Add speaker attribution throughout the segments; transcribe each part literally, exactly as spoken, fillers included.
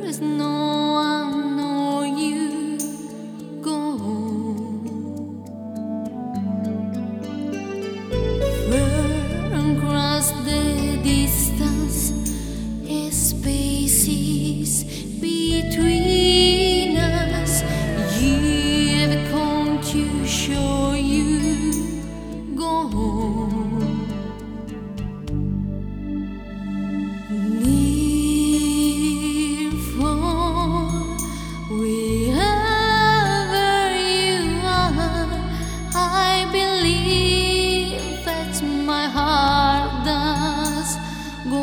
Speaker 1: is no one know you go far across the distance, spaces between us. You have come to show you go near, far, wherever you are. I believe that my heart does go.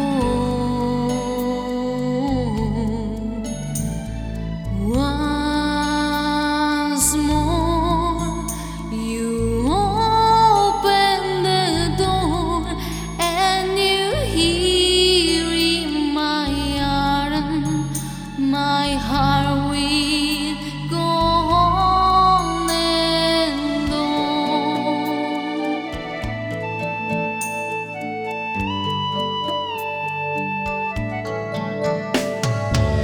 Speaker 1: Once more you open the door and you hear in my arms, my heart will go on and on.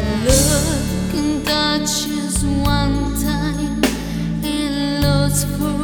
Speaker 1: Love can touch us one time and lost for